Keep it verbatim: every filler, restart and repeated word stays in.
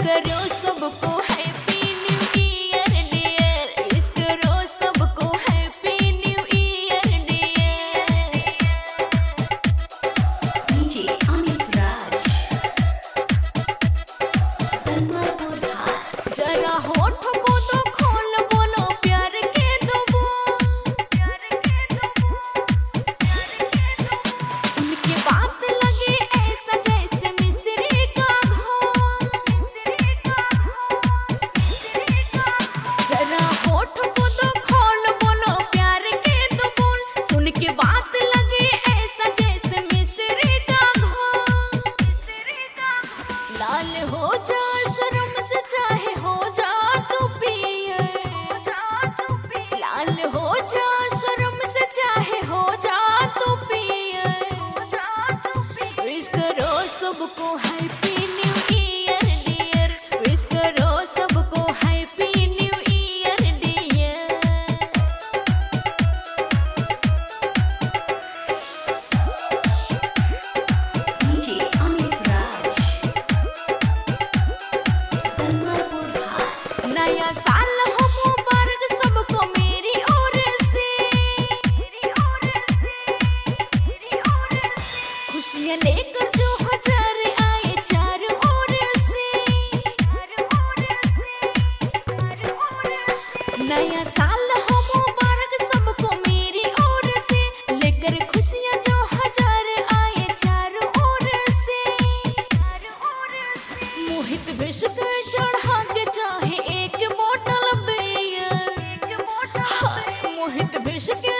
करो सबको happy new year dear, wish करो सबको happy new year dear. DJ Amit Raj Tanmaypur हाट। जरा होठों को तो खोल बोलो प्यार के दो उनकी बात लगे ऐसा जैसे मिस्री का घोल। जरा होठों को तो खोल बोलो प्यार के दो बोल, सुन के बात लगे ऐसा जैसे मिस्री का घोल। लाल हो जा शर्म से चाहे हो जा तू पियर, लाल हो जा शर्म से चाहे हो जा तू पियर। विश करो सबको happy new year dear, wish करो सबको happy new year dear. DJ Amit Raj Tanmaypur हाट। नया साल हो मुबारक सबको मेरी ओर से, खुशियाँ लेकर जो हजार आए चारों ओर से। नया साल हो मुबारक सबको मेरी ओर से, लेकर खुशियाँ जो हजार आए चारों ओर से। मोहित विश्व चढ़ा के चाहे एक बोतल बियर, मोहित विश्व